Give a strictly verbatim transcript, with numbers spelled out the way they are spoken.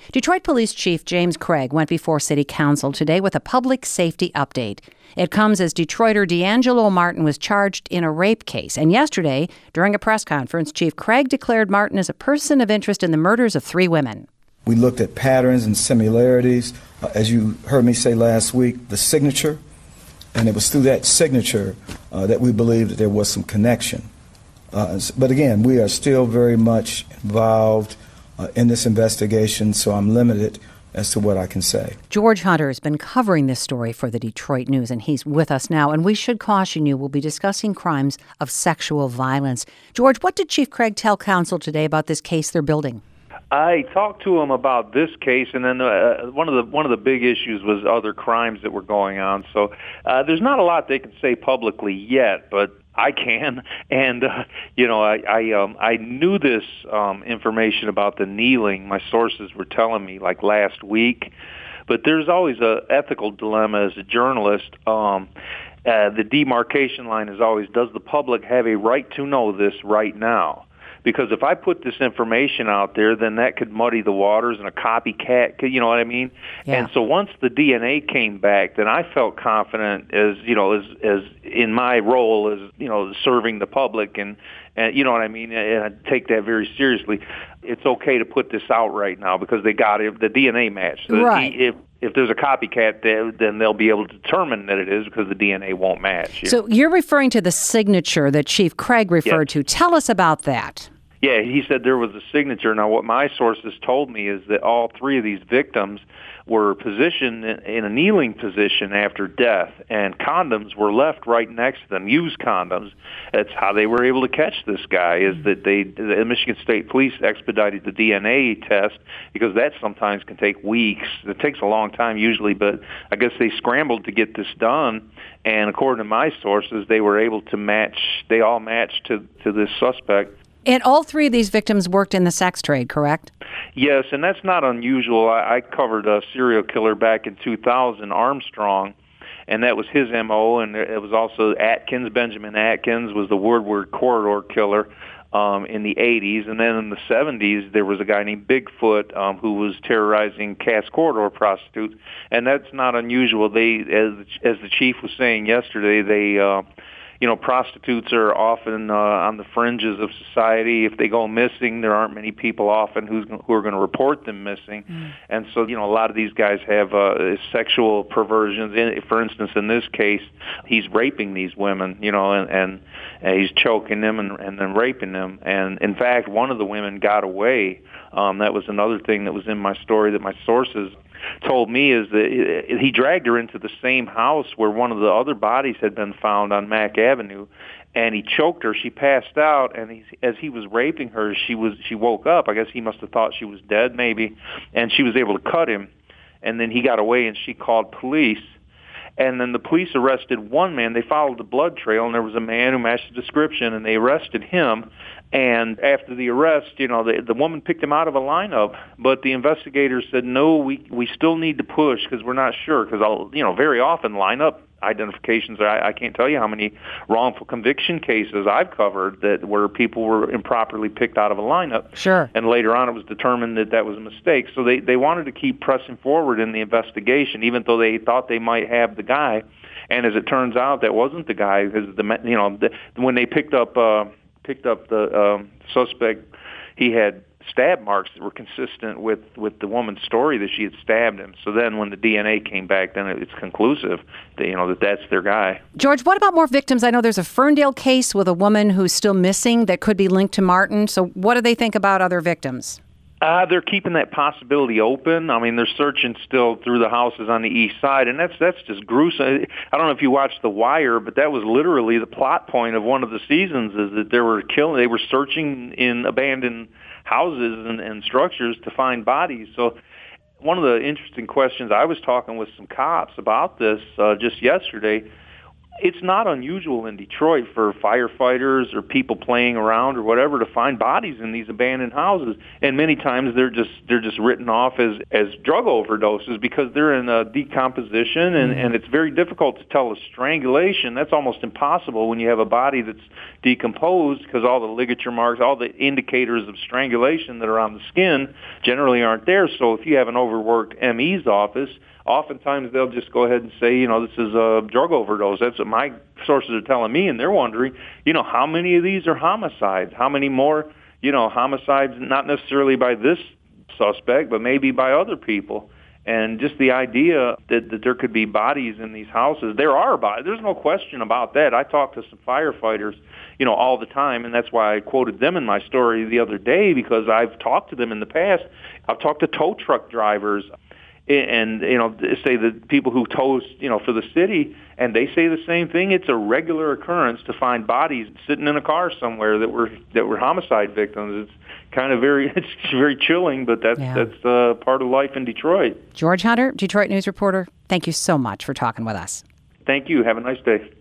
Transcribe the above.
Detroit Police Chief James Craig went before City Council today with a public safety update. It comes as Detroiter D'Angelo Martin was charged in a rape case. And yesterday, during a press conference, Chief Craig declared Martin as a person of interest in the murders of three women. We looked at patterns and similarities. Uh, as you heard me say last week, the signature. And it was through that signature uh, that we believed that there was some connection. Uh, but again, we are still very much involved uh, in this investigation, so I'm limited as to what I can say. George Hunter has been covering this story for the Detroit News, and he's with us now. And we should caution you, we'll be discussing crimes of sexual violence. George, what did Chief Craig tell council today about this case they're building? I talked to him about this case, and then uh, one of the one of the big issues was other crimes that were going on. So uh, there's not a lot they can say publicly yet, but I can. And uh, you know, I I, um, I knew this um, information about the kneeling. My sources were telling me like last week, but there's always a ethical dilemma as a journalist. Um, uh, the demarcation line is always: does the public have a right to know this right now? Because if I put this information out there, then that could muddy the waters and a copycat, you know what I mean? Yeah. And so once the D N A came back, then I felt confident as, you know, as as in my role as, you know, serving the public and, and you know what I mean? And I take that very seriously. It's okay to put this out right now because they got it, the D N A match. So right. If, if there's a copycat there, then they'll be able to determine that it is because the D N A won't match. You so know? You're referring to the signature that Chief Craig referred yes. to. Tell us about that. Yeah, he said there was a signature. Now, what my sources told me is that all three of these victims were positioned in a kneeling position after death, and condoms were left right next to them, used condoms. That's how they were able to catch this guy, is that they, the Michigan State Police expedited the D N A test because that sometimes can take weeks. It takes a long time usually, but I guess they scrambled to get this done, and according to my sources, they were able to match, they all matched to, to this suspect. And all three of these victims worked in the sex trade, correct? Yes, and that's not unusual. I, I covered a serial killer back in two thousand, Armstrong, and that was his M O, and it was also Atkins. Benjamin Atkins was the Woodward corridor killer um, in the eighties, and then in the seventies, there was a guy named Bigfoot um, who was terrorizing Cass corridor prostitutes, and that's not unusual. They, as, as the chief was saying yesterday, they... Uh, You know, prostitutes are often uh, on the fringes of society. If they go missing, there aren't many people often who's, who are going to report them missing. Mm. And so, you know, a lot of these guys have uh, sexual perversions. In, for instance, in this case, he's raping these women, you know, and, and, and he's choking them and, and then raping them. And, in fact, one of the women got away. Um, that was another thing that was in my story that my sources told me, is that he dragged her into the same house where one of the other bodies had been found on Mack Avenue, and he choked her. She passed out, and he, as he was raping her, she was she woke up. I guess he must have thought she was dead, maybe, and she was able to cut him. And then he got away, and she called police. And then the police arrested one man. They followed the blood trail, and there was a man who matched the description, and they arrested him. And after the arrest, you know, the, the woman picked him out of a lineup, but the investigators said, no, we we still need to push because we're not sure. Because, I'll, you know, very often lineup identifications, I, I can't tell you how many wrongful conviction cases I've covered that where people were improperly picked out of a lineup. Sure. And later on it was determined that that was a mistake. So they, they wanted to keep pressing forward in the investigation, even though they thought they might have the guy. And as it turns out, that wasn't the guy, because the you know the, when they picked up uh, picked up the um, suspect, he had stab marks that were consistent with, with the woman's story that she had stabbed him. So then when the D N A came back, then it's conclusive that, you know, that that's their guy. George, what about more victims? I know there's a Ferndale case with a woman who's still missing that could be linked to Martin. So what do they think about other victims? Uh, they're keeping that possibility open. I mean, they're searching still through the houses on the east side, and that's that's just gruesome. I don't know if you watched The Wire, but that was literally the plot point of one of the seasons, is that they were killing, they were searching in abandoned houses and, and structures to find bodies. So one of the interesting questions, I was talking with some cops about this uh, just yesterday, It's not unusual in Detroit for firefighters or people playing around or whatever to find bodies in these abandoned houses, and many times they're just they're just written off as as drug overdoses because they're in a decomposition, and and it's very difficult to tell a strangulation. That's almost impossible when you have a body that's decomposed, because all the ligature marks, all the indicators of strangulation that are on the skin generally aren't there. So if you have an overworked M E's office, oftentimes they'll just go ahead and say, you know, this is a drug overdose. That's what my sources are telling me, and they're wondering, you know, how many of these are homicides? How many more, you know, homicides, not necessarily by this suspect, but maybe by other people? And just the idea that, that there could be bodies in these houses. There are bodies. There's no question about that. I talk to some firefighters, you know, all the time, and that's why I quoted them in my story the other day, because I've talked to them in the past. I've talked to tow truck drivers, and, you know, say the people who tow, you know, for the city, and they say the same thing. It's a regular occurrence to find bodies sitting in a car somewhere that were that were homicide victims. It's kind of very, it's very chilling, but that's yeah. that's uh, part of life in Detroit. George Hunter, Detroit News reporter, thank you so much for talking with us. Thank you. Have a nice day.